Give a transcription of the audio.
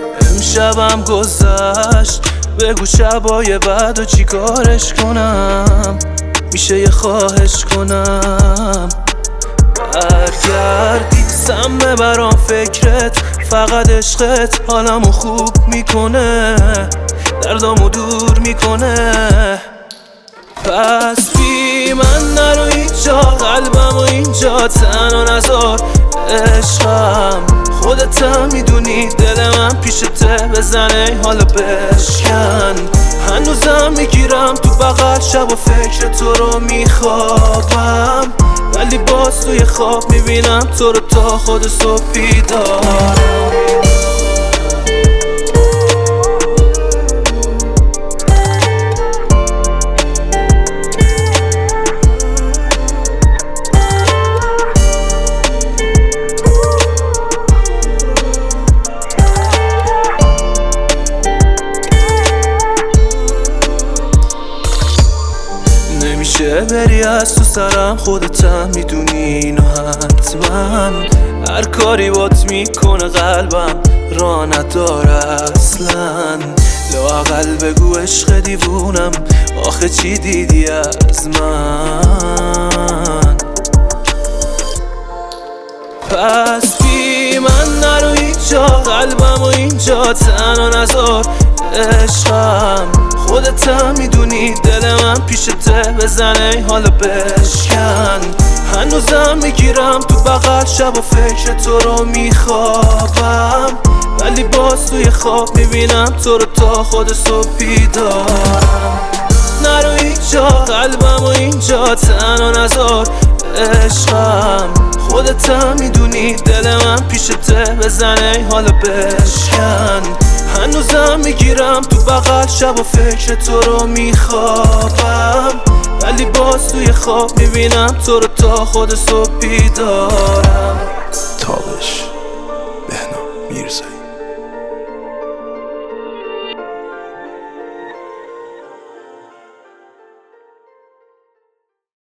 امشبم گذشت، بگو شبای بعدو چی کارش کنم؟ میشه یه خواهش کنم برگردی سمه برام فکرت، فقط عشقت حالمو خوب میکنه، دردامو دور میکنه. پس بی من نرو اینجا، قلبمو اینجا تنها نذار. عشقم خودتم میدونی، دل من پیشته، بزنه حالا بشکن. هنوزم میگیرم تو بغل، شب و فکر تو رو میخوابم، ولی باز توی خواب میبینم تو رو تا خود صبح بیدارم. نمیشه بری از تو سرم، خودتم میدونی اینو حتما. هر کاری بات میکنه قلبم را نداره اصلا. لااقل بگو عشق دیوونم، آخه چی دیدی از من؟ پس بی من نرو اینجا، قلبمو اینجا تنها نذار. عشقم خودتم میدونی، دل من پیشته، بزنه حالا بشکن. هنوزم میگیرم تو بغل، شب و فکر تو رو میخوابم، ولی باز توی خواب میبینم تو رو تا خود صبح بیدارم. نرو اینجا، قلبمو اینجا تنها نذار. عشقم خودتم میدونی، دل من پیشته، بزنه حالا بشکن. هنوزم میگیرم تو بغل، شب و فکر تو رو میخوابم، ولی باز توی خواب میبینم تو رو تا خود صبح بیدارم. تابش